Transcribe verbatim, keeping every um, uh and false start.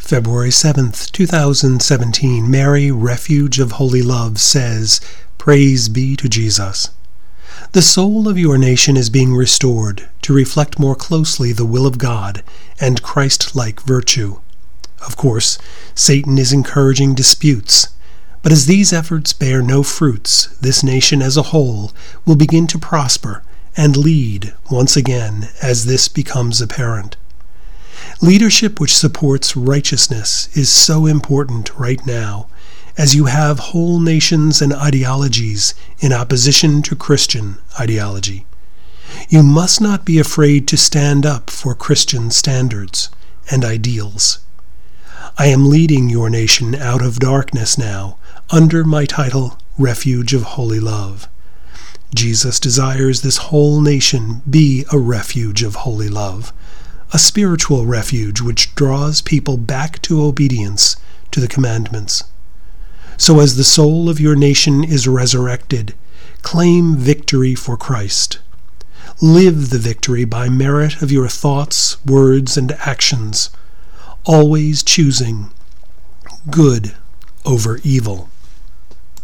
February seventh, two thousand seventeen, Mary, Refuge of Holy Love, says, Praise be to Jesus. The soul of your nation is being restored to reflect more closely the will of God and Christ-like virtue. Of course, Satan is encouraging disputes, but as these efforts bear no fruits, this nation as a whole will begin to prosper and lead once again as this becomes apparent. Leadership which supports righteousness is so important right now, as you have whole nations and ideologies in opposition to Christian ideology. You must not be afraid to stand up for Christian standards and ideals. I am leading your nation out of darkness now, under my title, Refuge of Holy Love. Jesus desires this whole nation be a refuge of holy love, a spiritual refuge which draws people back to obedience to the commandments. So as the soul of your nation is resurrected, claim victory for Christ. Live the victory by merit of your thoughts, words, and actions, always choosing good over evil.